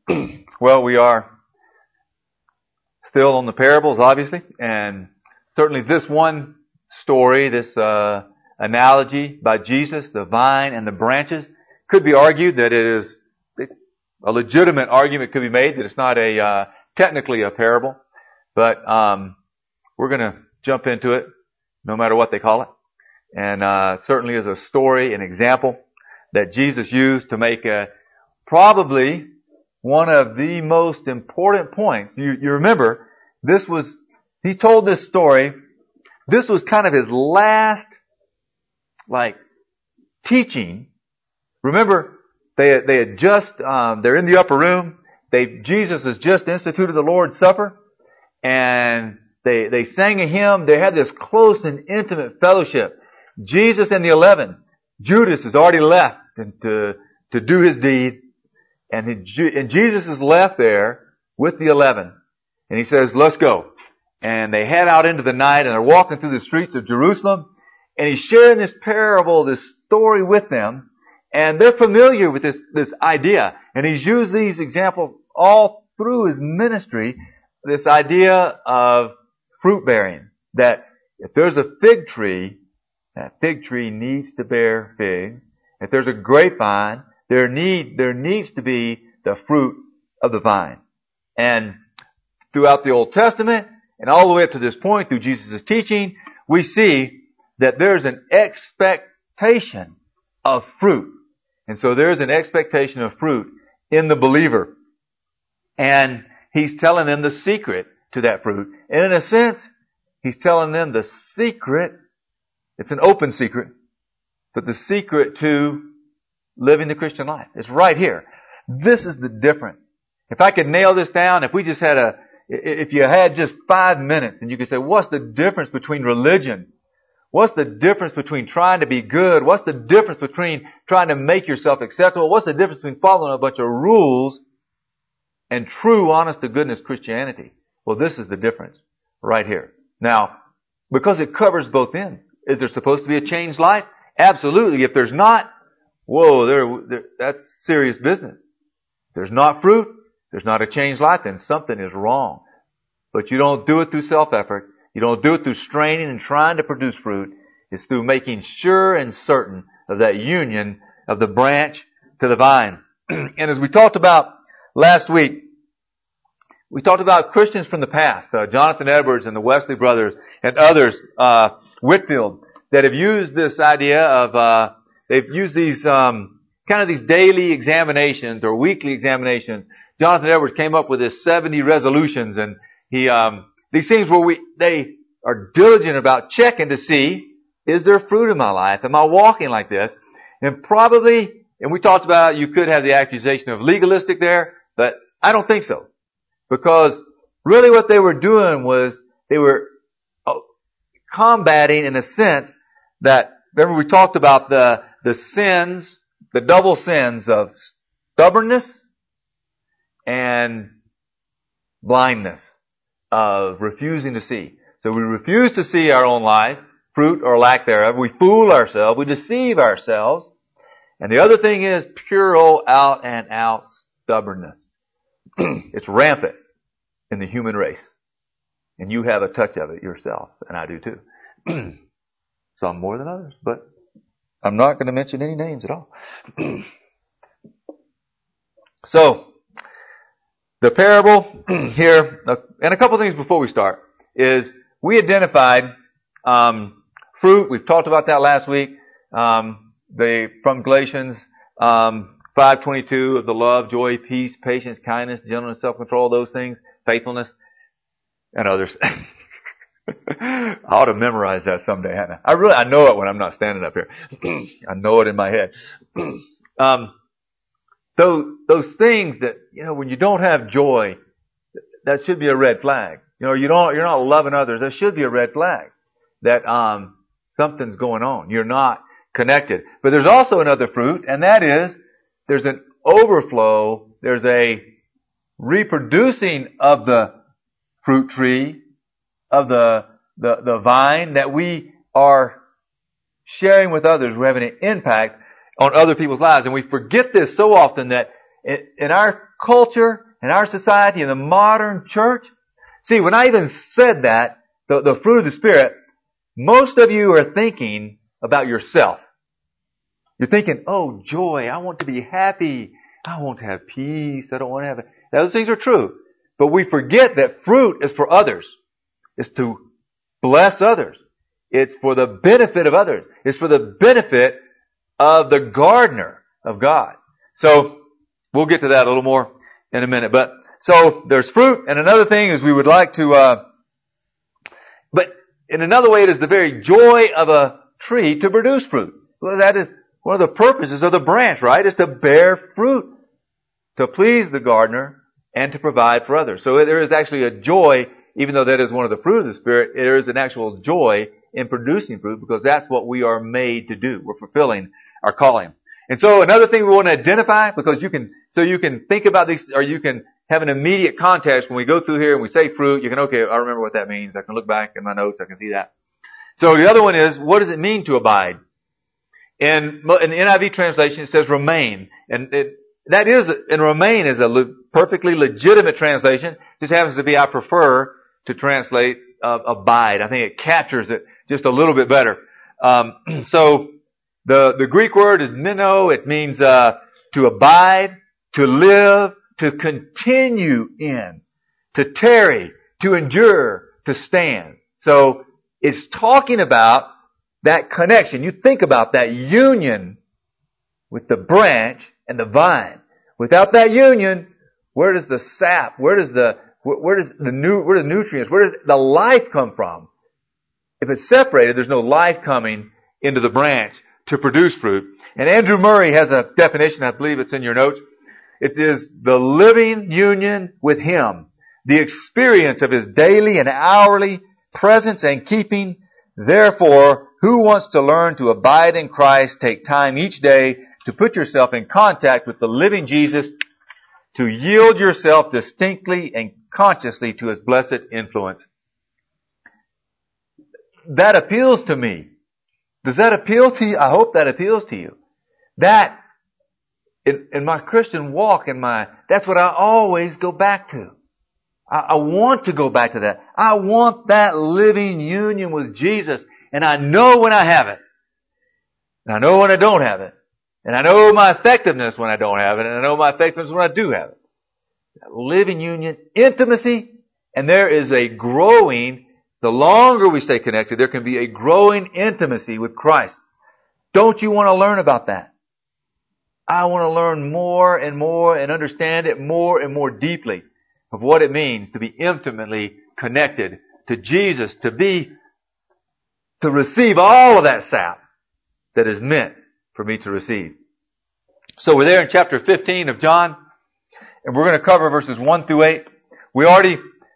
Well, we are still on the parables, obviously, and certainly this one story, this analogy by Jesus, the vine and the branches, could be argued that it is a legitimate argument could be made that it's not technically a parable, but we're going to jump into it no matter what they call it, and certainly is a story, an example that Jesus used to make probably one of the most important points. You remember, he told this story. This was kind of his last, teaching. Remember, they had just, they're in the upper room. Jesus has just instituted the Lord's Supper, and they sang a hymn. They had this close and intimate fellowship. Jesus and the 11. Judas has already left to do his deed. And Jesus is left there with the 11. And he says, let's go. And they head out into the night and they're walking through the streets of Jerusalem. And he's sharing this parable, this story with them. And they're familiar with this idea. And he's used these examples all through his ministry. This idea of fruit bearing. That if there's a fig tree, that fig tree needs to bear figs. If there's a grapevine, there needs to be the fruit of the vine. And throughout the Old Testament, and all the way up to this point through Jesus' teaching, we see that there's an expectation of fruit. And so there's an expectation of fruit in the believer. And he's telling them the secret to that fruit. And in a sense, he's telling them the secret, it's an open secret, but the secret to living the Christian life. It's right here. This is the difference. If I could nail this down, if you had just 5 minutes and you could say, what's the difference between religion? What's the difference between trying to be good? What's the difference between trying to make yourself acceptable? What's the difference between following a bunch of rules and true, honest to goodness Christianity? Well, this is the difference right here. Now, because it covers both ends. Is there supposed to be a changed life? Absolutely. If there's not, whoa, that's serious business. If there's not fruit, there's not a changed life, then something is wrong. But you don't do it through self-effort. You don't do it through straining and trying to produce fruit. It's through making sure and certain of that union of the branch to the vine. And as we talked about last week, we talked about Christians from the past, Jonathan Edwards and the Wesley brothers and others, Whitfield, that have used this idea of, they've used these, these daily examinations or weekly examinations. Jonathan Edwards came up with his 70 resolutions, and these things where they are diligent about checking to see, is there fruit in my life? Am I walking like this? And we talked about you could have the accusation of legalistic there, but I don't think so. Because really what they were doing was they were combating in a sense that, remember we talked about the sins, the double sins of stubbornness and blindness, of refusing to see. So we refuse to see our own life, fruit or lack thereof. We fool ourselves. We deceive ourselves. And the other thing is pure old out and out stubbornness. It's rampant in the human race. And you have a touch of it yourself. And I do too. Some more than others. But I'm not going to mention any names at all. So, the parable here, and a couple of things before we start, is we identified fruit. We've talked about that last week. From Galatians 5:22 of the love, joy, peace, patience, kindness, gentleness, self-control, those things, faithfulness, and others. I ought to memorize that someday, hadn't I? I know it when I'm not standing up here. I know it in my head. Those things that, when you don't have joy, that should be a red flag. You're not loving others. That should be a red flag that, something's going on. You're not connected. But there's also another fruit, and that is, there's an overflow. There's a reproducing of the fruit tree, of the vine that we are sharing with others. We're having an impact on other people's lives. And we forget this so often that in our culture, in our society, in the modern church. See, when I even said that, the fruit of the Spirit, most of you are thinking about yourself. You're thinking, oh, joy, I want to be happy. I want to have peace. I don't want to have... Those things are true. But we forget that fruit is for others. It's to bless others. It's for the benefit of others. It's for the benefit of the gardener of God. So, we'll get to that a little more in a minute. But, so, there's fruit, and another thing is we would like to, but in another way it is the very joy of a tree to produce fruit. Well, that is one of the purposes of the branch, right? Is to bear fruit, to please the gardener, and to provide for others. So there is actually a joy, even though that is one of the fruit of the Spirit, there is an actual joy in producing fruit because that's what we are made to do. We're fulfilling our calling. And so another thing we want to identify, because you can think about these, or you can have an immediate context when we go through here and we say fruit, you can, okay, I remember what that means. I can look back in my notes, I can see that. So the other one is, what does it mean to abide? In the NIV translation, it says remain. And remain is a perfectly legitimate translation. Just happens to be, I prefer to translate abide. I think it captures it just a little bit better. So the Greek word is meno. It means to abide, to live, to continue in, to tarry, to endure, to stand. So it's talking about that connection. You think about that union with the branch and the vine. Without that union, where does the sap, where does the nutrients, where does the life come from? If it's separated, there's no life coming into the branch to produce fruit. And Andrew Murray has a definition, I believe it's in your notes. It is the living union with Him, the experience of His daily and hourly presence and keeping. Therefore, who wants to learn to abide in Christ, take time each day to put yourself in contact with the living Jesus, to yield yourself distinctly and consciously to His blessed influence. That appeals to me. Does that appeal to you? I hope that appeals to you. That, in my Christian walk, that's what I always go back to. I want to go back to that. I want that living union with Jesus. And I know when I have it. And I know when I don't have it. And I know my effectiveness when I don't have it. And I know my effectiveness when I do have it. That living union, intimacy, and there is a growing, the longer we stay connected, there can be a growing intimacy with Christ. Don't you want to learn about that? I want to learn more and understand it more and more deeply of what it means to be intimately connected to Jesus, to receive all of that sap that is meant for me to receive. So we're there in chapter 15 of John, and we're going to cover verses 1 through 8. We already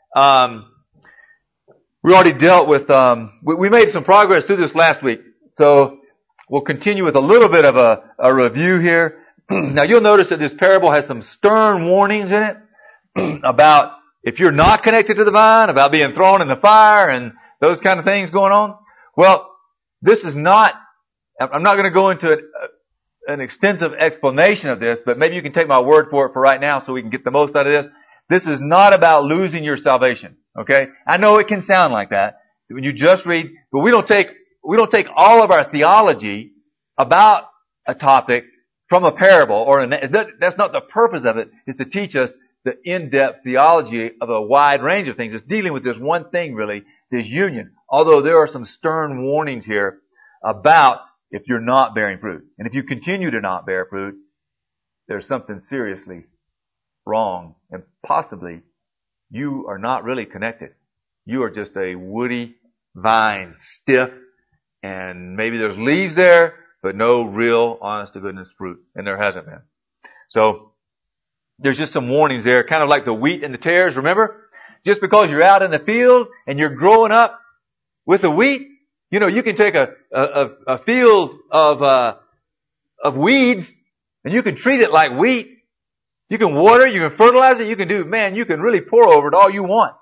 dealt with, we made some progress through this last week. So we'll continue with a little bit of a review here. Now you'll notice that this parable has some stern warnings in it about if you're not connected to the vine, about being thrown in the fire and those kind of things going on. Well, this is not, I'm not going to go into an extensive explanation of this, but maybe you can take my word for it for right now so we can get the most out of this. This is not about losing your salvation. Okay? I know it can sound like that when you just read, but we don't take all of our theology about a topic from a parable that's not the purpose of it, is to teach us the in-depth theology of a wide range of things. It's dealing with this one thing really, this union. Although there are some stern warnings here about if you're not bearing fruit. And if you continue to not bear fruit, there's something seriously wrong. And possibly you are not really connected. You are just a woody vine, stiff, and maybe there's leaves there, but no real, honest to goodness fruit. And there hasn't been. So, there's just some warnings there, kind of like the wheat and the tares, remember? Just because you're out in the field and you're growing up with the wheat, you know, you can take a field of weeds and you can treat it like wheat. You can water it, you can fertilize it, you can really pour over it all you want.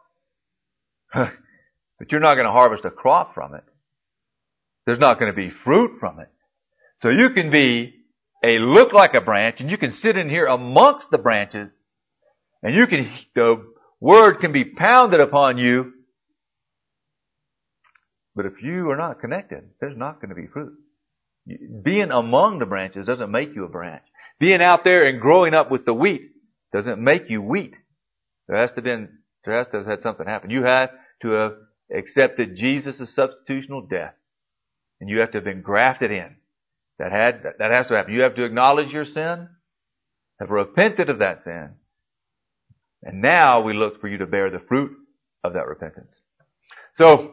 But you're not going to harvest a crop from it. There's not going to be fruit from it. So you can be look like a branch, and you can sit in here amongst the branches, and the word can be pounded upon you. But if you are not connected, there's not going to be fruit. Being among the branches doesn't make you a branch. Being out there and growing up with the wheat doesn't make you wheat. There has to have had something happen. You have to have accepted Jesus' substitutional death. And you have to have been grafted in. That has to happen. You have to acknowledge your sin, have repented of that sin. And now we look for you to bear the fruit of that repentance. So,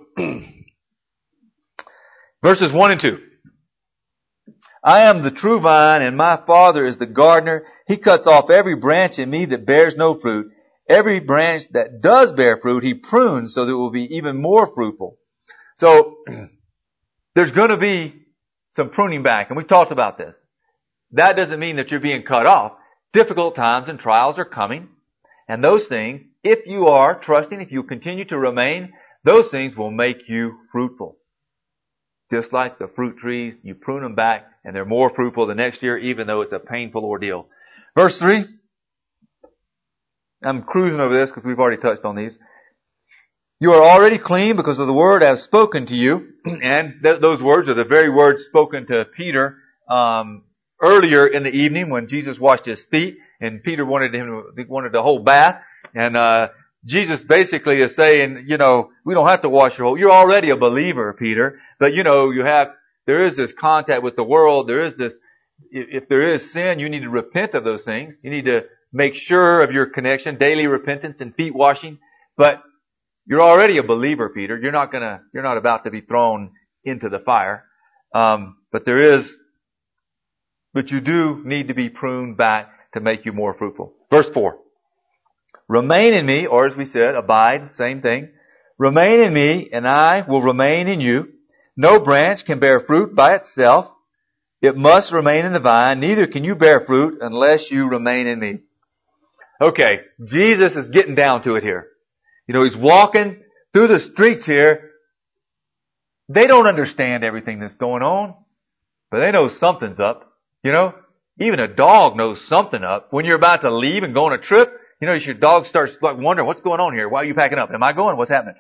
verses 1 and 2. I am the true vine, and my Father is the gardener. He cuts off every branch in me that bears no fruit. Every branch that does bear fruit, He prunes so that it will be even more fruitful. So, there's going to be some pruning back, and we talked about this. That doesn't mean that you're being cut off. Difficult times and trials are coming, and those things, if you are trusting, if you continue to remain, those things will make you fruitful. Just like the fruit trees, you prune them back, and they're more fruitful the next year, even though it's a painful ordeal. Verse 3. I'm cruising over this because we've already touched on these. You are already clean because of the word I have spoken to you. And those words are the very words spoken to Peter earlier in the evening when Jesus washed his feet, and Peter wanted the whole bath. And Jesus basically is saying, we don't have to wash your whole. You're already a believer, Peter, but there is this contact with the world. There is this. If there is sin, you need to repent of those things. You need to make sure of your connection, daily repentance and feet washing. But you're already a believer, Peter. You're not about to be thrown into the fire. But you do need to be pruned back to make you more fruitful. Verse 4. Remain in me, or as we said, abide, same thing. Remain in me, and I will remain in you. No branch can bear fruit by itself. It must remain in the vine. Neither can you bear fruit unless you remain in me. Okay, Jesus is getting down to it here. He's walking through the streets here. They don't understand everything that's going on, but they know something's up. Even a dog knows something up. When you're about to leave and go on a trip, your dog starts wondering, what's going on here? Why are you packing up? Am I going? What's happening?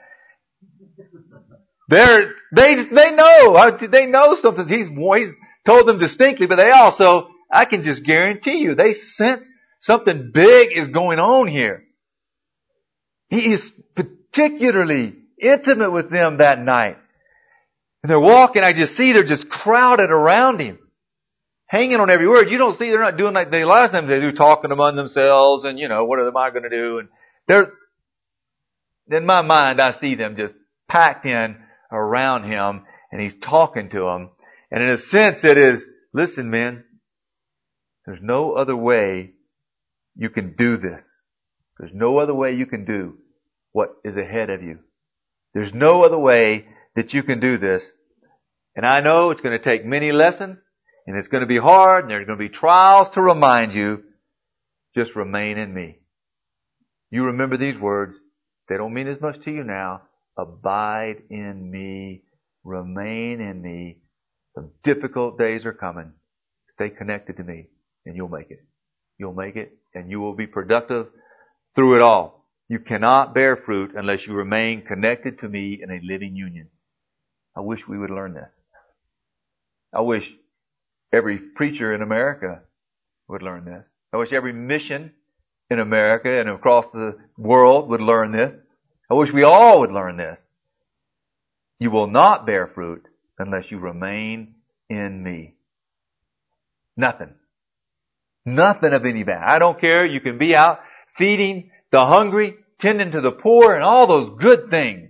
They know something. He's told them distinctly, but I can just guarantee you, they sense something big is going on here. He is particularly intimate with them that night. And they're walking, I just see they're just crowded around Him, hanging on every word. You don't see they're not doing like they last time they do, talking among themselves and, what am I going to do? And in my mind, I see them just packed in around Him, and He's talking to them. And in a sense it is, listen, men, there's no other way you can do this. There's no other way you can do what is ahead of you. There's no other way that you can do this. And I know it's going to take many lessons, and it's going to be hard, and there's going to be trials to remind you, just remain in me. You remember these words. They don't mean as much to you now. Abide in me. Remain in me. Some difficult days are coming. Stay connected to me, and you'll make it. You'll make it, and you will be productive through it all. You cannot bear fruit unless you remain connected to me in a living union. I wish we would learn this. I wish every preacher in America would learn this. I wish every mission in America and across the world would learn this. I wish we all would learn this. You will not bear fruit unless you remain in me. Nothing. Nothing of any value. I don't care. You can be out feeding the hungry, tending to the poor, and all those good things.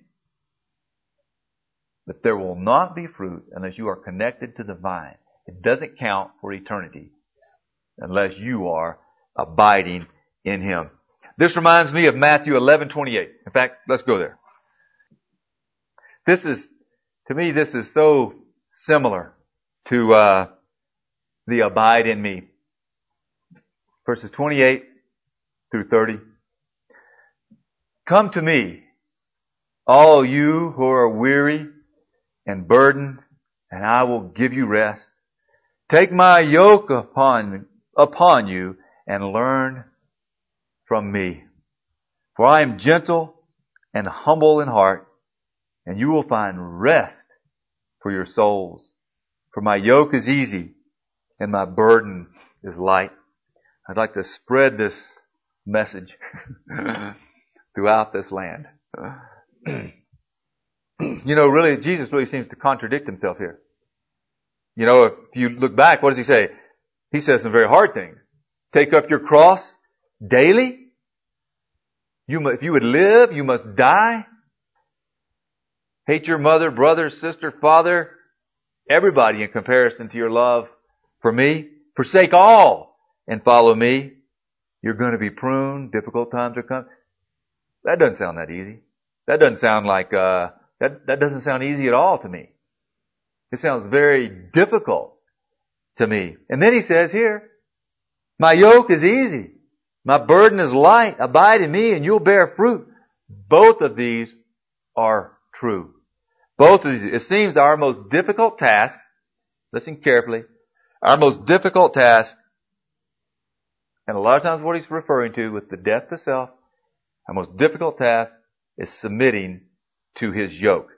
But there will not be fruit unless you are connected to the vine. It doesn't count for eternity unless you are abiding in Him. This reminds me of Matthew 11:28. In fact, let's go there. To me, this is so similar to the abide in me. Verses 28 through 30. Come to me, all you who are weary and burdened, and I will give you rest. Take my yoke upon you and learn from me. For I am gentle and humble in heart, and you will find rest for your souls. For my yoke is easy and my burden is light. I'd like to spread this message throughout this land. Really, Jesus really seems to contradict himself here. If you look back, what does he say? He says some very hard things. Take up your cross daily. If you would live, you must die. Hate your mother, brother, sister, father, everybody in comparison to your love for me. Forsake all and follow me. You're going to be pruned. Difficult times are coming. That doesn't sound that easy. That doesn't sound like, that doesn't sound easy at all to me. It sounds very difficult to me. And then he says here, my yoke is easy. My burden is light. Abide in me and you'll bear fruit. Both of these are true. Both of these. It seems our most difficult task, listen carefully, our most difficult task, and a lot of times what he's referring to with the death to self, our most difficult task is submitting to his yoke.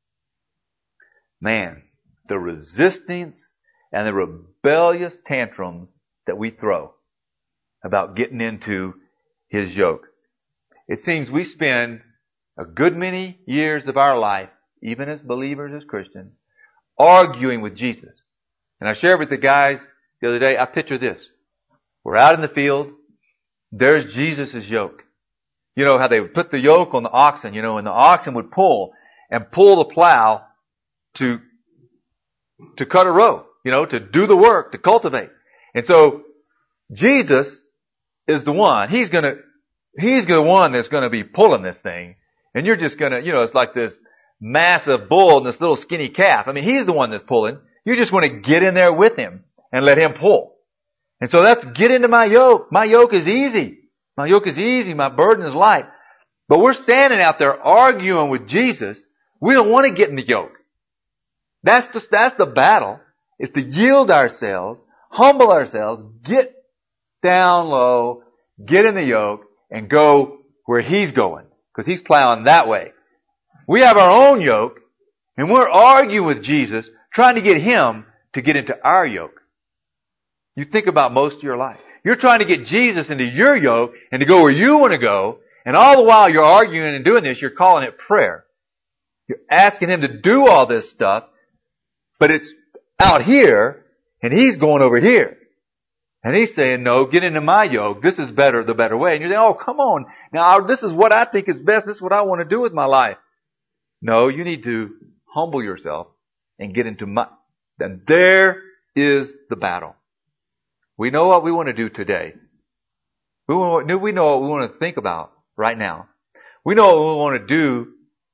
Man, the resistance and the rebellious tantrums that we throw about getting into his yoke. It seems we spend a good many years of our life, even as believers, as Christians, arguing with Jesus. And I shared with the guys the other day, I picture this. We're out in the field. There's Jesus' yoke. You know how they would put the yoke on the oxen, and the oxen would pull the plow to cut a row, to do the work, to cultivate. And so Jesus is the one. He's the one that's going to be pulling this thing. And you're just going to, it's like this massive bull and this little skinny calf. I mean, he's the one that's pulling. You just want to get in there with him and let him pull. And so that's get into my yoke. My yoke is easy. My yoke is easy. My burden is light. But we're standing out there arguing with Jesus. We don't want to get in the yoke. That's the battle. Is to yield ourselves, humble ourselves, get down low, get in the yoke, and go where he's going. Because he's plowing that way. We have our own yoke, and we're arguing with Jesus, trying to get him to get into our yoke. You think about most of your life. You're trying to get Jesus into your yoke and to go where you want to go, and all the while you're arguing and doing this, you're calling it prayer. You're asking him to do all this stuff, but it's out here, and he's going over here. And he's saying, no, get into my yoke. This is better, the better way. And you're saying, oh, come on. Now, this is what I think is best. This is what I want to do with my life. No, you need to humble yourself and get into my... Then there is the battle. We know what we want to do today. We know what we want to think about right now. We know what we want to do.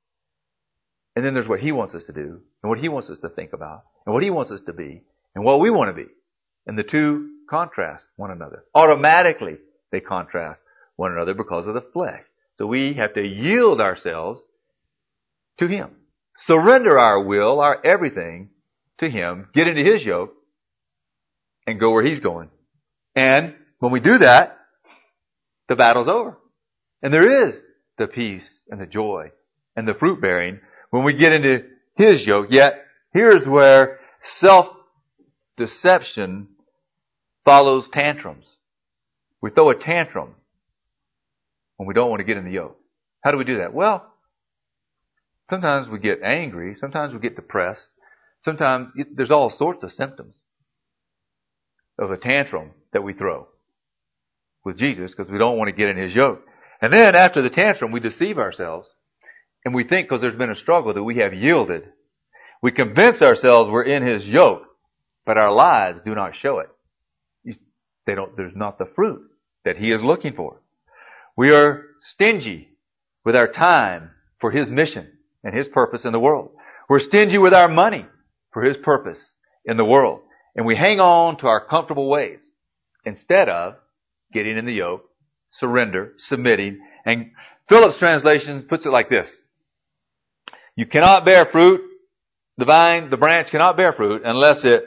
And then there's what he wants us to do. And what he wants us to think about. And what he wants us to be. And what we want to be. And the two contrast one another. Automatically, they contrast one another because of the flesh. So we have to yield ourselves to him. Surrender our will, our everything to him. Get into his yoke. And go where he's going. And when we do that, the battle's over. And there is the peace and the joy and the fruit bearing when we get into his yoke. Yet, here's where self-deception follows tantrums. We throw a tantrum when we don't want to get in the yoke. How do we do that? Well, sometimes we get angry. Sometimes we get depressed. Sometimes there's all sorts of symptoms of a tantrum that we throw with Jesus because we don't want to get in his yoke. And then after the tantrum, we deceive ourselves and we think because there's been a struggle that we have yielded. We convince ourselves we're in his yoke, but our lives do not show it. There's not the fruit that he is looking for. We are stingy with our time for his mission and his purpose in the world. We're stingy with our money for his purpose in the world. And we hang on to our comfortable ways instead of getting in the yoke, surrender, submitting. And Phillips' translation puts it like this. You cannot bear fruit, the branch cannot bear fruit unless it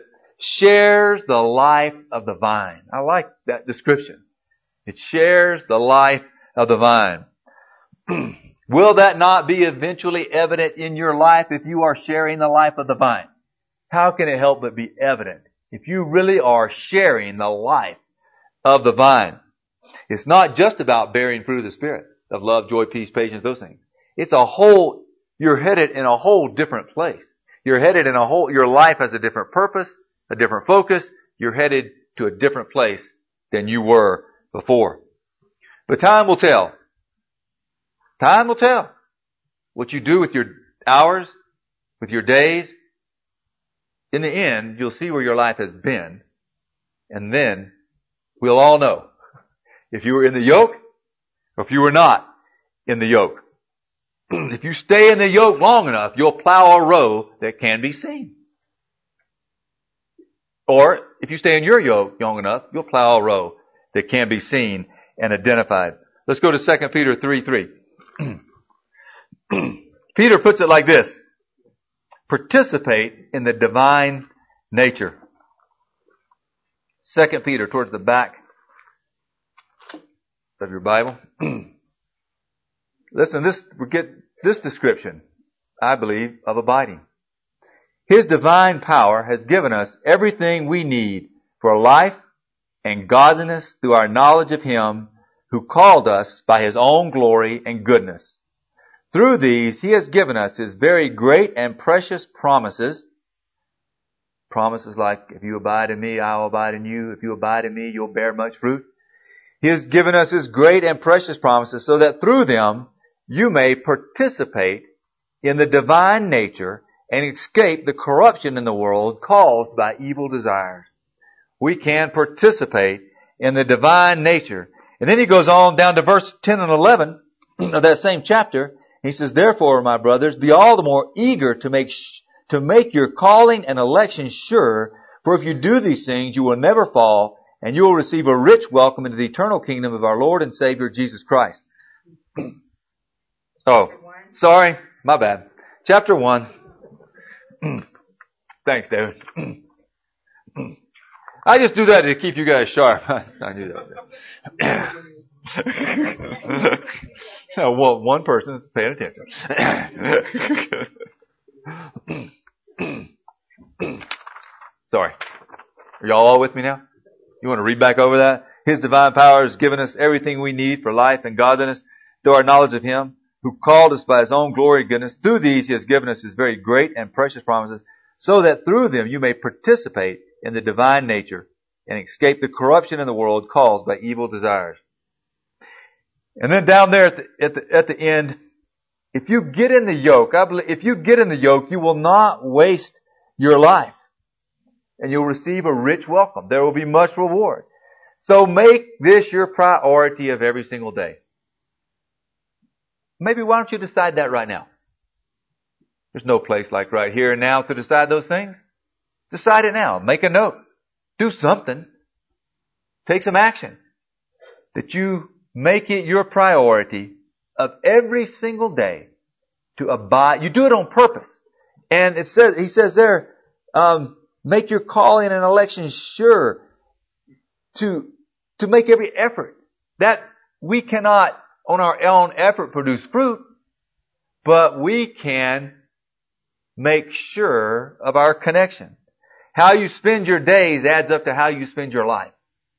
shares the life of the vine. I like that description. It shares the life of the vine. Will that not be eventually evident in your life if you are sharing the life of the vine? How can it help but be evident if you really are sharing the life of the vine? It's not just about bearing fruit of the Spirit, of love, joy, peace, patience, those things. It's a whole, you're headed in a whole different place. You're headed in a whole, your life has a different purpose, a different focus. You're headed to a different place than you were before. But time will tell. Time will tell what you do with your hours, with your days. In the end, you'll see where your life has been. And then we'll all know if you were in the yoke or if you were not in the yoke. If you stay in the yoke long enough, you'll plow a row that can be seen. Or if you stay in your yoke long enough, you'll plow a row that can be seen and identified. Let's go to 2 Peter 3:3. Peter puts it like this. Participate in the divine nature. 2 Peter, towards the back of your Bible. Listen, we get this description, I believe, of abiding. His divine power has given us everything we need for life and godliness through our knowledge of Him who called us by His own glory and goodness. Through these, He has given us His very great and precious promises. Promises like, if you abide in me, I will abide in you. If you abide in me, you'll bear much fruit. He has given us His great and precious promises so that through them you may participate in the divine nature and escape the corruption in the world caused by evil desires. We can participate in the divine nature. And then he goes on down to verse 10 and 11 of that same chapter. He says, therefore, my brothers, be all the more eager to make your calling and election sure, for if you do these things, you will never fall, and you will receive a rich welcome into the eternal kingdom of our Lord and Savior Jesus Christ. Oh, sorry, my bad. Chapter 1. Thanks, David. I just do that to keep you guys sharp. I knew that was it. Well, one person is paying attention. Sorry. Are y'all all with me now? You want to read back over that? His divine power has given us everything we need for life and godliness through our knowledge of Him who called us by His own glory and goodness. Through these He has given us His very great and precious promises so that through them you may participate in the divine nature and escape the corruption in the world caused by evil desires. And then down there at the end, if you get in the yoke, if you get in the yoke, you will not waste your life. And you'll receive a rich welcome. There will be much reward. So make this your priority of every single day. Maybe why don't you decide that right now? There's no place like right here and now to decide those things. Decide it now. Make a note. Do something. Take some action. That you make it your priority of every single day to abide. You do it on purpose. And he says there, make your calling and election sure to make every effort. That we cannot on our own effort produce fruit, but we can make sure of our connection. How you spend your days adds up to how you spend your life.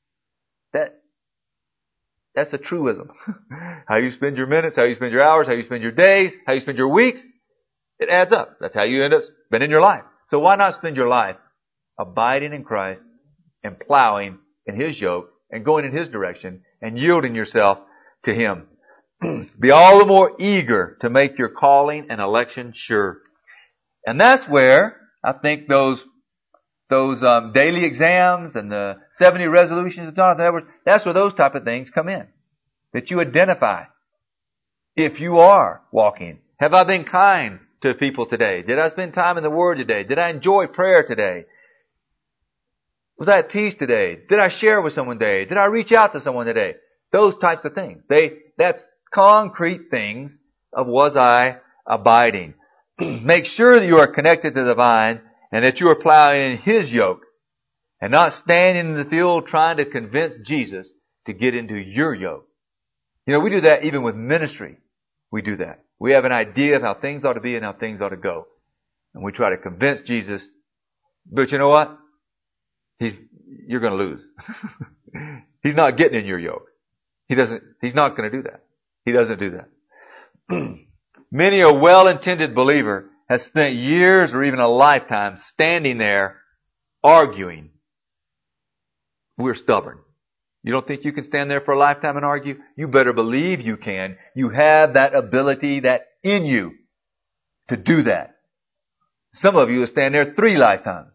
That's a truism. How you spend your minutes, how you spend your hours, how you spend your days, how you spend your weeks, it adds up. That's how you end up spending your life. So why not spend your life abiding in Christ and plowing in His yoke and going in His direction and yielding yourself to Him? Be all the more eager to make your calling and election sure. And that's where I think those daily exams and the 70 resolutions of Jonathan Edwards, that's where those type of things come in. That you identify if you are walking. Have I been kind to people today? Did I spend time in the Word today? Did I enjoy prayer today? Was I at peace today? Did I share with someone today? Did I reach out to someone today? Those types of things. That's concrete things of was I abiding. Make sure that you are connected to the vine and that you are plowing in His yoke and not standing in the field trying to convince Jesus to get into your yoke. You know, we do that even with ministry. We do that. We have an idea of how things ought to be and how things ought to go. And we try to convince Jesus. But you know what? You're going to lose. He's not getting in your yoke. He's not going to do that. He doesn't do that. Many a well-intended believer has spent years or even a lifetime standing there arguing. We're stubborn. You don't think you can stand there for a lifetime and argue? You better believe you can. You have that ability that in you to do that. Some of you will stand there 3 lifetimes.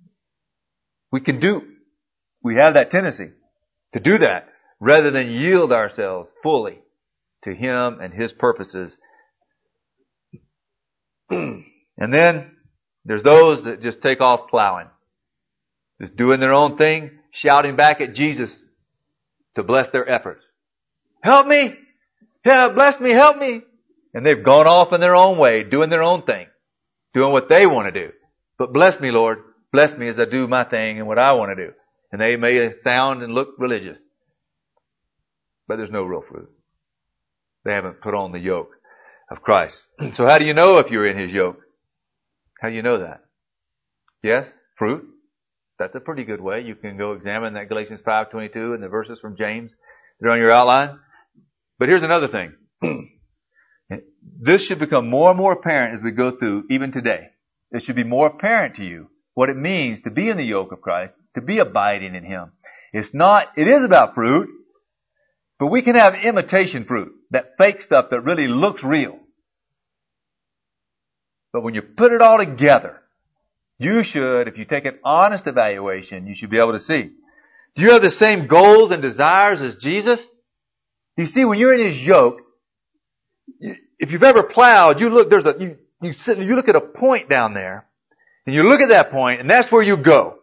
We have that tendency to do that rather than yield ourselves fully to Him and His purposes. And then there's those that just take off plowing. Just doing their own thing, shouting back at Jesus to bless their efforts. Help me! Yeah, bless me, help me! And they've gone off in their own way, doing their own thing, doing what they want to do. But bless me, Lord. Bless me as I do my thing and what I want to do. And they may sound and look religious, but there's no real fruit. They haven't put on the yoke of Christ. So how do you know if you're in His yoke? How do you know that? Yes, fruit. That's a pretty good way. You can go examine that Galatians 5:22 and the verses from James. They're on your outline. But here's another thing. This should become more and more apparent as we go through, even today. It should be more apparent to you what it means to be in the yoke of Christ, to be abiding in Him. It is about fruit, but we can have imitation fruit, that fake stuff that really looks real. But when you put it all together, you should, if you take an honest evaluation, you should be able to see. Do you have the same goals and desires as Jesus? You see, when you're in His yoke, if you've ever plowed, you look at a point down there, and you look at that point, and that's where you go.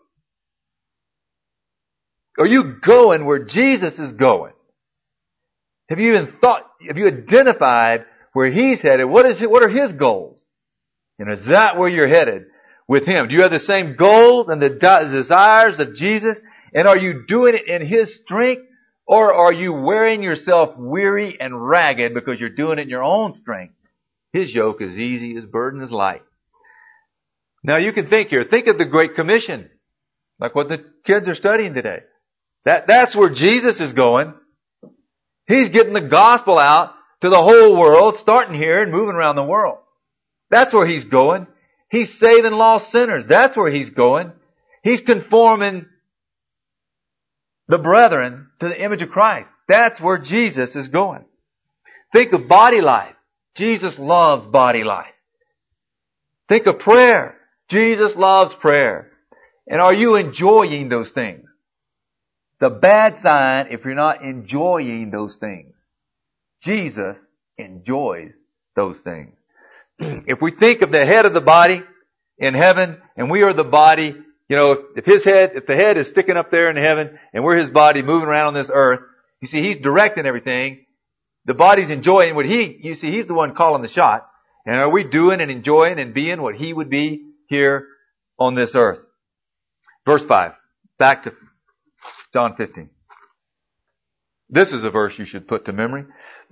Are you going where Jesus is going? Have you identified where He's headed? What are His goals? And is that where you're headed with Him? Do you have the same goals and the desires of Jesus? And are you doing it in His strength? Or are you wearing yourself weary and ragged because you're doing it in your own strength? His yoke is easy, His burden is light. Now you can think here. Think of the Great Commission, like what the kids are studying today. That's where Jesus is going. He's getting the gospel out to the whole world, starting here and moving around the world. That's where He's going. He's saving lost sinners. That's where He's going. He's conforming the brethren to the image of Christ. That's where Jesus is going. Think of body life. Jesus loves body life. Think of prayer. Jesus loves prayer. And are you enjoying those things? It's a bad sign if you're not enjoying those things. Jesus enjoys those things. If we think of the head of the body in heaven, and we are the body, you know, if the head is sticking up there in heaven, and we're His body moving around on this earth, you see, He's directing everything. The body's enjoying what He's the one calling the shot. And are we doing and enjoying and being what He would be here on this earth? Verse 5. Back to John 15. This is a verse you should put to memory.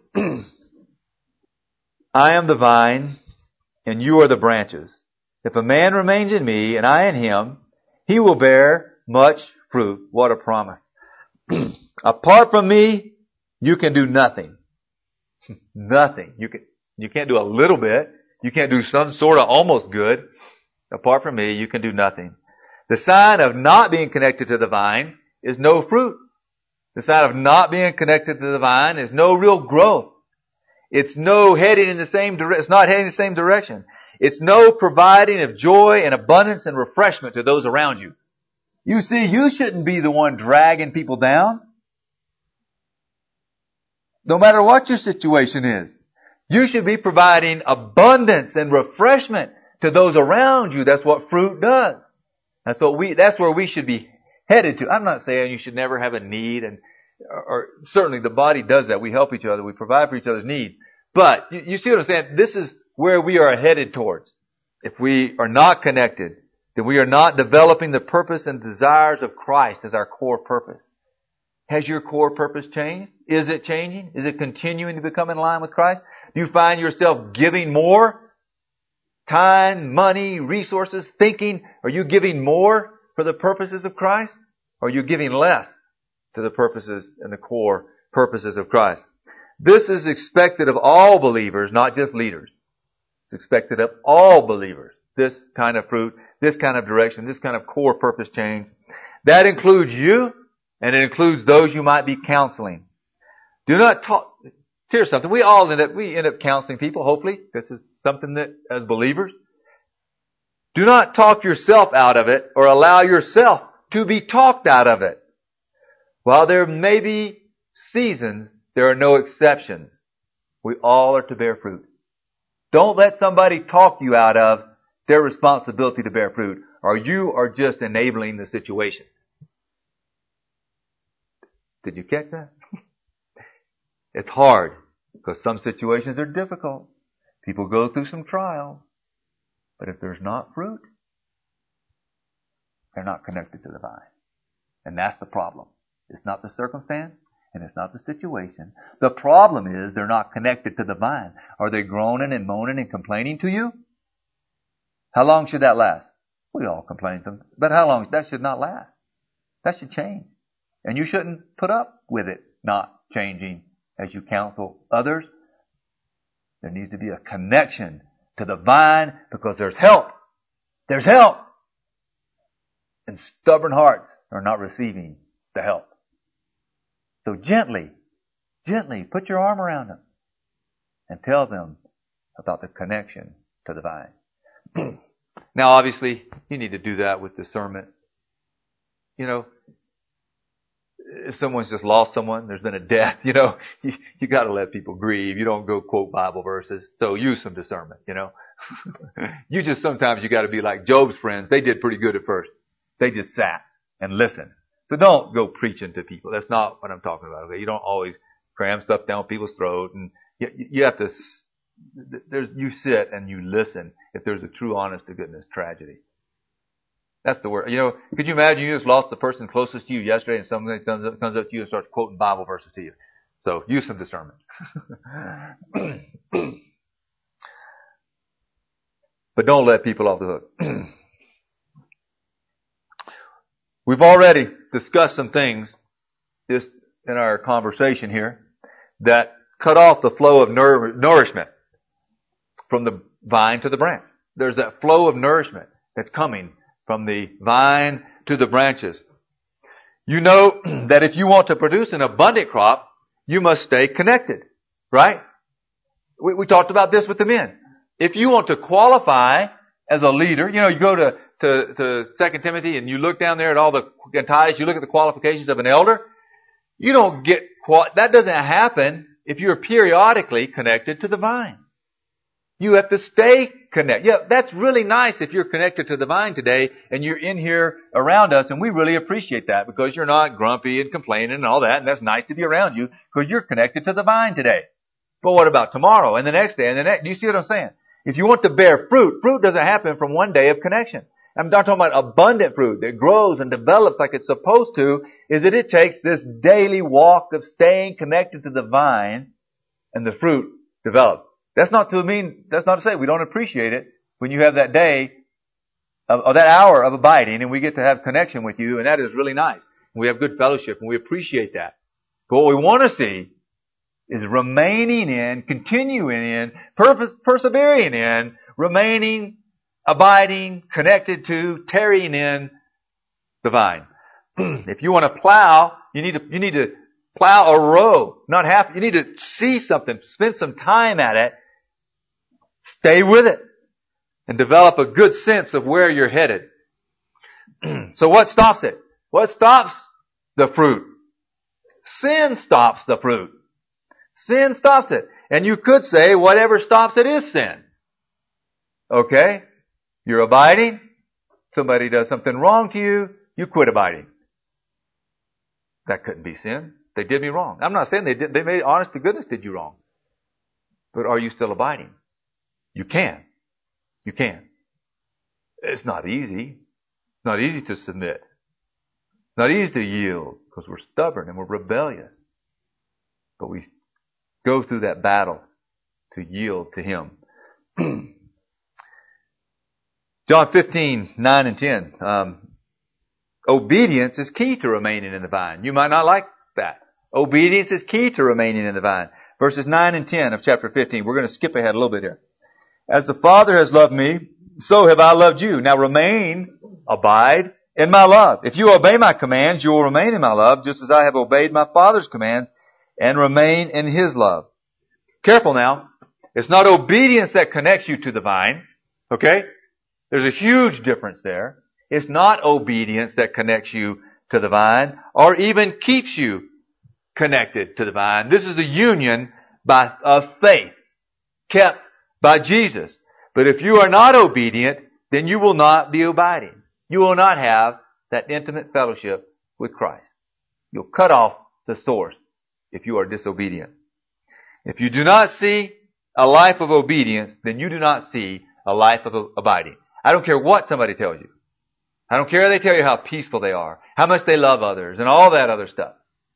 I am the vine, and you are the branches. If a man remains in me, and I in him, he will bear much fruit. What a promise. Apart from me, you can do nothing. Nothing. You can't do a little bit. You can't do some sort of almost good. Apart from me, you can do nothing. The sign of not being connected to the vine is no fruit. The sign of not being connected to the vine is no real growth. It's no heading in the same direction. It's not heading in the same direction. It's no providing of joy and abundance and refreshment to those around you. You see, you shouldn't be the one dragging people down. No matter what your situation is. You should be providing abundance and refreshment to those around you. That's what fruit does. That's where we should be headed to. I'm not saying you should never have a need, or certainly the body does that. We help each other. We provide for each other's needs. But you see what I'm saying? This is where we are headed towards. If we are not connected then we are not developing the purpose and desires of Christ as our core purpose. Has your core purpose changed? Is it changing? Is it continuing to become in line with Christ? Do you find yourself giving more time, money, resources, thinking? Are you giving more for the purposes of Christ? Or are you giving less to the purposes and the core purposes of Christ? This is expected of all believers, not just leaders. It's expected of all believers. This kind of fruit, this kind of direction, this kind of core purpose change. That includes you, and it includes those you might be counseling. Do not talk. Here's something. We end up counseling people, hopefully. This is something that, as believers, do not talk yourself out of it or allow yourself to be talked out of it. While there may be seasons, there are no exceptions. We all are to bear fruit. Don't let somebody talk you out of their responsibility to bear fruit, or you are just enabling the situation. Did you catch that? It's hard because some situations are difficult. People go through some trials. But if there's not fruit, they're not connected to the vine. And that's the problem. It's not the circumstance and it's not the situation. The problem is they're not connected to the vine. Are they groaning and moaning and complaining to you? How long should that last? We all complain sometimes. But how long? That should not last. That should change. And you shouldn't put up with it not changing as you counsel others. There needs to be a connection to the vine because there's help. There's help. And stubborn hearts are not receiving the help. So gently put your arm around them and tell them about the connection to the vine. Now, obviously, you need to do that with discernment. You know, if someone's just lost someone, there's been a death, you got to let people grieve. You don't go quote Bible verses. So use some discernment, sometimes you got to be like Job's friends. They did pretty good at first. They just sat and listened. So don't go preaching to people. That's not what I'm talking about. Okay? You don't always cram stuff down people's throat, and you have to. You sit and you listen. If there's a true, honest to goodness tragedy. That's the word. Could you imagine you just lost the person closest to you yesterday and somebody comes up to you and starts quoting Bible verses to you? So use some discernment. But don't let people off the hook. We've already discussed some things in our conversation here that cut off the flow of nourishment from the vine to the branch. There's that flow of nourishment that's coming from the vine to the branches. You know that if you want to produce an abundant crop, you must stay connected, right? We talked about this with the men. If you want to qualify as a leader, you go to 2 Timothy and you look down there at all the titles, you look at the qualifications of an elder, you don't get, that doesn't happen if you're periodically connected to the vine. You have to stay connected. Yeah, that's really nice if you're connected to the vine today and you're in here around us, and we really appreciate that because you're not grumpy and complaining and all that, and that's nice to be around you because you're connected to the vine today. But what about tomorrow and the next day and the next? Do you see what I'm saying? If you want to bear fruit, fruit doesn't happen from one day of connection. I'm not talking about abundant fruit that grows and develops like it's supposed to, is that it takes this daily walk of staying connected to the vine and the fruit develops. That's not to say we don't appreciate it when you have that day of that hour of abiding and we get to have connection with you, and that is really nice. We have good fellowship and we appreciate that. But what we want to see is remaining in, continuing in, persevering in, remaining, abiding, connected to, tarrying in the vine. If you want to plow, you need to plow a row, not half. You need to see something, spend some time at it, stay with it, and develop a good sense of where you're headed. So what stops it? What stops the fruit? Sin stops the fruit. Sin stops it. And you could say whatever stops it is sin. Okay? You're abiding. Somebody does something wrong to you. You quit abiding. That couldn't be sin. They did me wrong. I'm not saying they may, honest to goodness, did you wrong. But are you still abiding? You can. You can. It's not easy. It's not easy to submit. It's not easy to yield because we're stubborn and we're rebellious. But we go through that battle to yield to Him. John 15, 9 and 10. Obedience is key to remaining in the vine. You might not like that. Obedience is key to remaining in the vine. Verses 9 and 10 of chapter 15. We're going to skip ahead a little bit here. As the Father has loved me, so have I loved you. Now remain, abide in my love. If you obey my commands, you will remain in my love, just as I have obeyed my Father's commands and remain in His love. Careful now. It's not obedience that connects you to the vine. Okay? There's a huge difference there. It's not obedience that connects you to the vine or even keeps you connected to the vine. This is the union of faith kept by Jesus. But if you are not obedient, then you will not be abiding. You will not have that intimate fellowship with Christ. You'll cut off the source if you are disobedient. If you do not see a life of obedience, then you do not see a life of abiding. I don't care what somebody tells you. I don't care if they tell you how peaceful they are, how much they love others, and all that other stuff.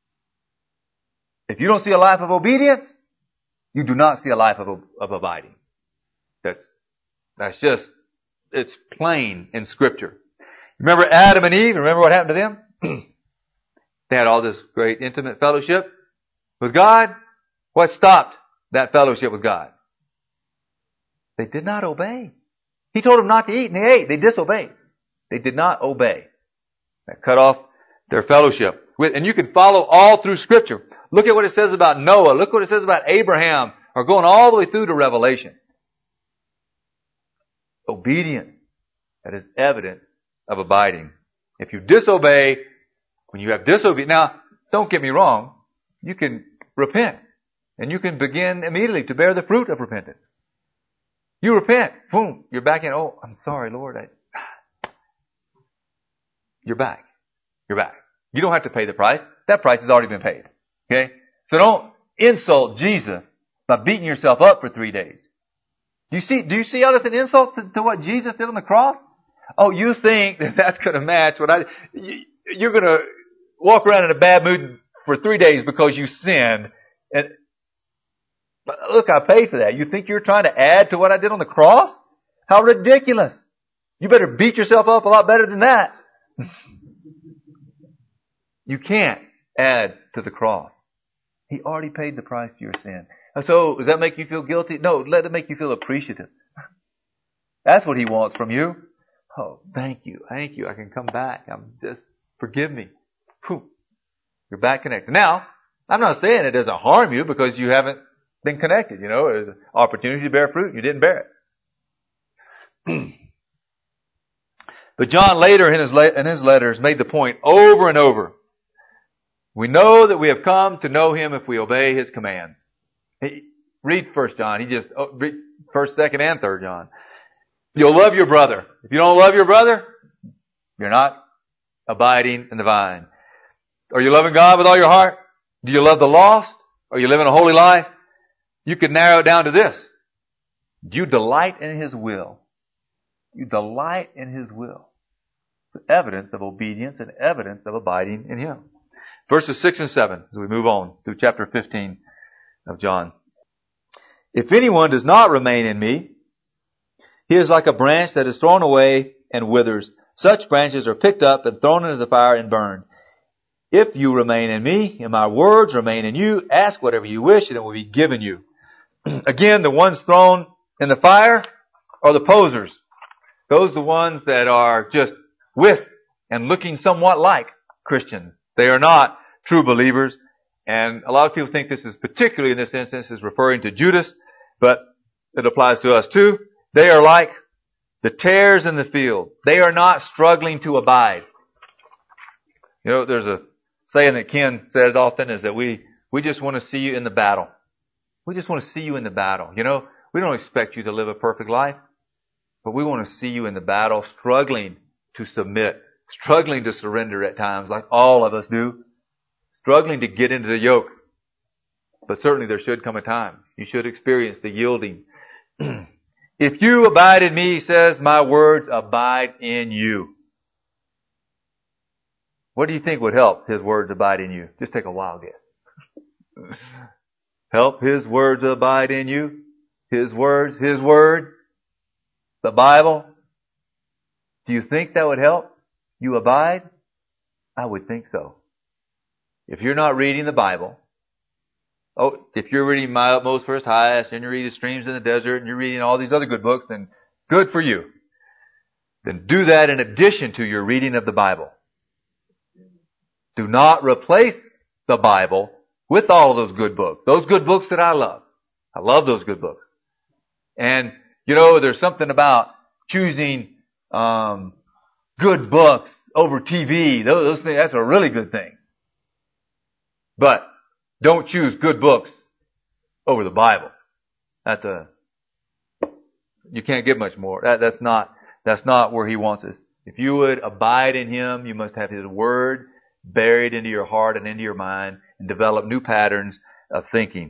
If you don't see a life of obedience, you do not see a life of abiding. That's just, it's plain in Scripture. Remember Adam and Eve? Remember what happened to them? They had all this great intimate fellowship with God. What stopped that fellowship with God? They did not obey. He told them not to eat, and they ate. They disobeyed. They did not obey. That cut off their fellowship. And you can follow all through Scripture. Look at what it says about Noah. Look what it says about Abraham. Or going all the way through to Revelation. Obedience. That is evidence of abiding. If you disobey, when you have disobedience, now, don't get me wrong, you can repent. And you can begin immediately to bear the fruit of repentance. You repent. Boom. You're back in. Oh, I'm sorry, Lord. You're back. You're back. You don't have to pay the price. That price has already been paid. Okay? So don't insult Jesus by beating yourself up for 3 days. Do you see how that's an insult to what Jesus did on the cross? Oh, you think that that's going to match what you're going to walk around in a bad mood for 3 days because you sinned. And look, I paid for that. You think you're trying to add to what I did on the cross? How ridiculous. You better beat yourself up a lot better than that. You can't add to the cross. He already paid the price for your sin. And so, does that make you feel guilty? No, let it make you feel appreciative. That's what He wants from you. Oh, thank you. Thank you. I can come back. Forgive me. Whew. You're back connected. Now, I'm not saying it doesn't harm you because you haven't been connected. You know, there's an opportunity to bear fruit. You didn't bear it. But John later in his letters made the point over and over. We know that we have come to know Him if we obey His commands. Read 1 John. Read 1st, 2nd, and 3rd John. You'll love your brother. If you don't love your brother, you're not abiding in the vine. Are you loving God with all your heart? Do you love the lost? Are you living a holy life? You could narrow it down to this. Do you delight in His will? You delight in His will. It's evidence of obedience and evidence of abiding in Him. Verses 6 and 7 as we move on through chapter 15 of John. If anyone does not remain in me, he is like a branch that is thrown away and withers. Such branches are picked up and thrown into the fire and burned. If you remain in me, and my words remain in you, ask whatever you wish and it will be given you. Again, the ones thrown in the fire are the posers. Those are the ones that are just with and looking somewhat like Christians. They are not true believers. And a lot of people think this is particularly in this instance is referring to Judas, but it applies to us too. They are like the tares in the field. They are not struggling to abide. You know, there's a saying that Ken says often is that we just want to see you in the battle. We just want to see you in the battle. You know, we don't expect you to live a perfect life, but we want to see you in the battle struggling to submit, struggling to surrender at times like all of us do, struggling to get into the yoke. But certainly there should come a time. You should experience the yielding. If you abide in me, he says, my words abide in you. What do you think would help his words abide in you? Just take a wild guess. Help his words abide in you. His word, the Bible. Do you think that would help you abide? I would think so. If you're not reading the Bible, if you're reading My Utmost for His Highest, and you're reading Streams in the Desert, and you're reading all these other good books, then good for you. Then do that in addition to your reading of the Bible. Do not replace the Bible with all of those good books. Those good books that I love. I love those good books. And, there's something about choosing good books over TV. Those things, that's a really good thing. But don't choose good books over the Bible. You can't get much more. That's not where he wants us. If you would abide in him, you must have his word buried into your heart and into your mind and develop new patterns of thinking.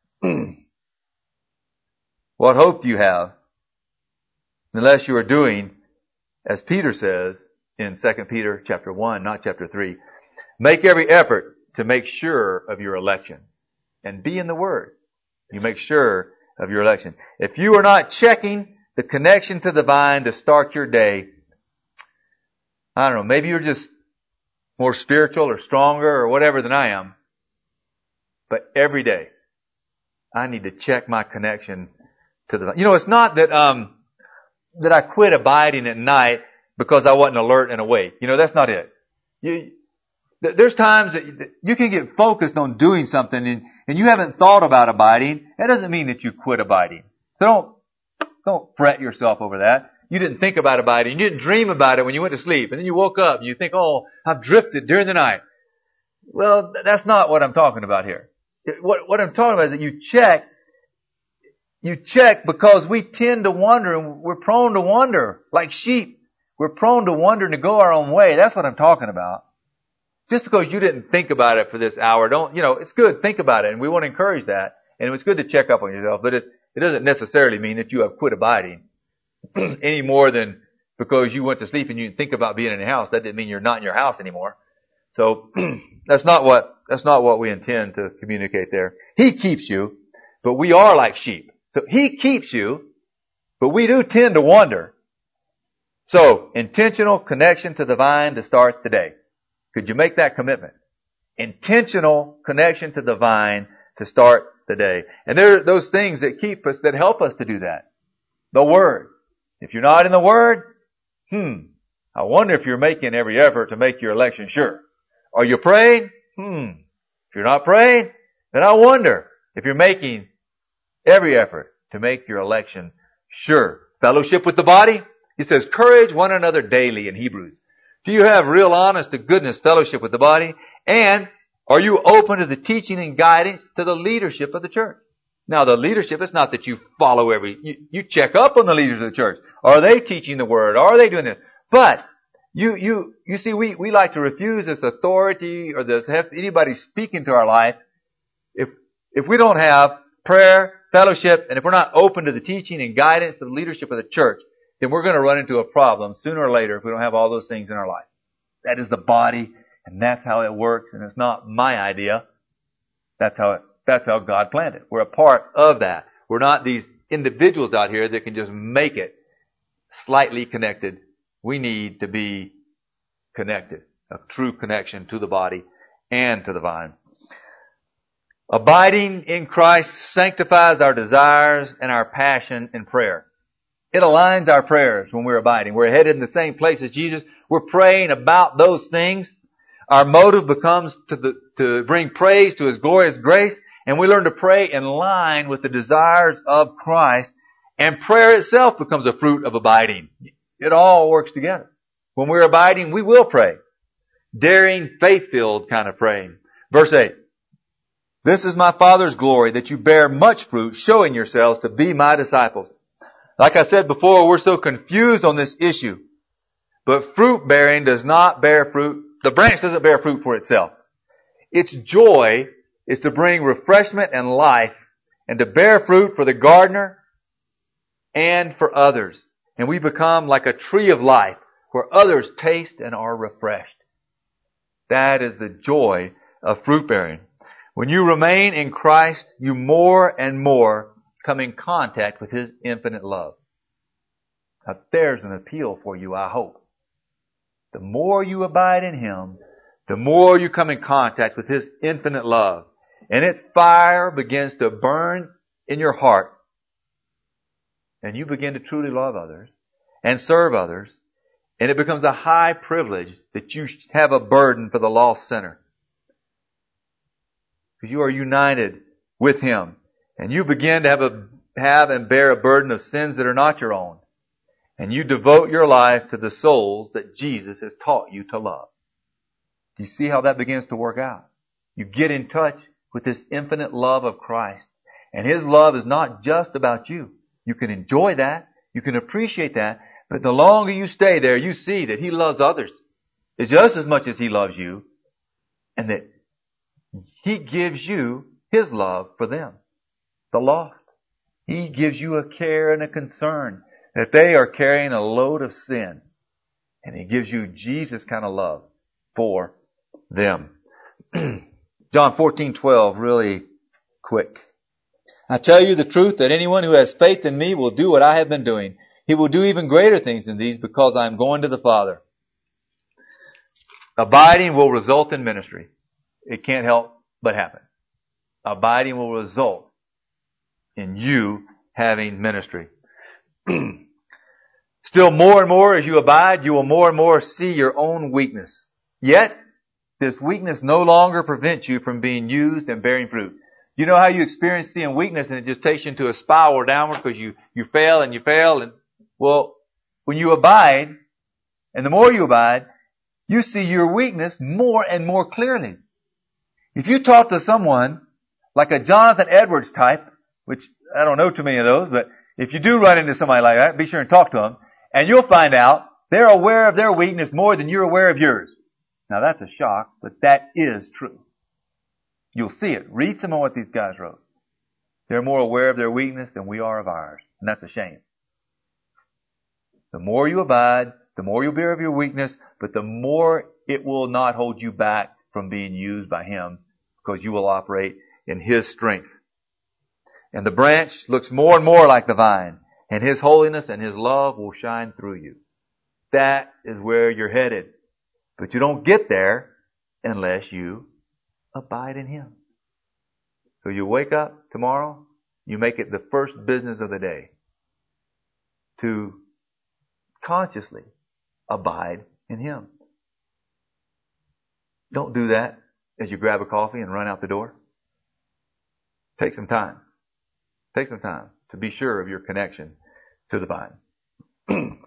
What hope do you have unless you are doing, as Peter says in 2 Peter chapter 1, not chapter 3, make every effort to make sure of your election and be in the Word. You make sure of your election. If you are not checking the connection to the vine to start your day, I don't know, maybe you're just more spiritual or stronger or whatever than I am. But every day, I need to check my connection to the vine. It's not that I quit abiding at night because I wasn't alert and awake. That's not it. There's times that you can get focused on doing something and you haven't thought about abiding. That doesn't mean that you quit abiding. So don't fret yourself over that. You didn't think about abiding. You didn't dream about it when you went to sleep. And then you woke up and you think, oh, I've drifted during the night. Well, that's not what I'm talking about here. What I'm talking about is that you check because we tend to wander, and we're prone to wander like sheep. We're prone to wander and to go our own way. That's what I'm talking about. Just because you didn't think about it for this hour, it's good. Think about it. And we want to encourage that. And it's good to check up on yourself. But it doesn't necessarily mean that you have quit abiding any more than because you went to sleep and you didn't think about being in your house. That didn't mean you're not in your house anymore. So that's not what we intend to communicate there. He keeps you, but we are like sheep. So he keeps you, but we do tend to wander. So intentional connection to the vine to start the day. Could you make that commitment? Intentional connection to the vine to start the day. And there are those things that keep us, that help us to do that. The Word. If you're not in the Word, I wonder if you're making every effort to make your election sure. Are you praying? If you're not praying, then I wonder if you're making every effort to make your election sure. Fellowship with the body. He says, courage one another daily in Hebrews. Do you have real honest to goodness fellowship with the body? And are you open to the teaching and guidance to the leadership of the church? Now the leadership, it's not that you follow you check up on the leaders of the church. Are they teaching the Word? Are they doing this? But you see, we like to refuse this authority or to have anybody speak into our life if we don't have prayer, fellowship, and if we're not open to the teaching and guidance to the leadership of the church, then we're going to run into a problem sooner or later if we don't have all those things in our life. That is the body, and that's how it works, and it's not my idea. That's how God planned it. We're a part of that. We're not these individuals out here that can just make it slightly connected. We need to be connected, a true connection to the body and to the vine. Abiding in Christ sanctifies our desires and our passion in prayer. It aligns our prayers when we're abiding. We're headed in the same place as Jesus. We're praying about those things. Our motive becomes to bring praise to His glorious grace, and we learn to pray in line with the desires of Christ, and prayer itself becomes a fruit of abiding. It all works together. When we're abiding, we will pray. Daring, faith-filled kind of praying. Verse 8. This is my Father's glory, that you bear much fruit, showing yourselves to be my disciples. Like I said before, we're so confused on this issue. But fruit bearing does not bear fruit. The branch doesn't bear fruit for itself. Its joy is to bring refreshment and life and to bear fruit for the gardener and for others. And we become like a tree of life where others taste and are refreshed. That is the joy of fruit bearing. When you remain in Christ, you more and more come in contact with His infinite love. Now there's an appeal for you, I hope. The more you abide in Him, the more you come in contact with His infinite love. And its fire begins to burn in your heart. And you begin to truly love others and serve others. And it becomes a high privilege that you have a burden for the lost sinner. Because you are united with Him. And you begin to have and bear a burden of sins that are not your own. And you devote your life to the souls that Jesus has taught you to love. Do you see how that begins to work out? You get in touch with this infinite love of Christ. And His love is not just about you. You can enjoy that. You can appreciate that. But the longer you stay there, you see that He loves others just as much as He loves you. And that He gives you His love for them, the lost. He gives you a care and a concern that they are carrying a load of sin. And He gives you Jesus kind of love for them. John 14:12, really quick. I tell you the truth that anyone who has faith in me will do what I have been doing. He will do even greater things than these because I am going to the Father. Abiding will result in ministry. It can't help but happen. Abiding will result in you having ministry. Still more and more as you abide, you will more and more see your own weakness. Yet, this weakness no longer prevents you from being used and bearing fruit. You know how you experience seeing weakness and it just takes you into a spiral downward because you fail and you fail. And well, when you abide, and the more you abide, you see your weakness more and more clearly. If you talk to someone like a Jonathan Edwards type, which I don't know too many of those, but if you do run into somebody like that, be sure and talk to them, and you'll find out they're aware of their weakness more than you're aware of yours. Now that's a shock, but that is true. You'll see it. Read some of what these guys wrote. They're more aware of their weakness than we are of ours, and that's a shame. The more you abide, the more you'll bear of your weakness, but the more it will not hold you back from being used by Him because you will operate in His strength. And the branch looks more and more like the vine, and His holiness and His love will shine through you. That is where you're headed. But you don't get there unless you abide in Him. So you wake up tomorrow, you make it the first business of the day to consciously abide in Him. Don't do that as you grab a coffee and run out the door. Take some time. Take some time to be sure of your connection to the vine.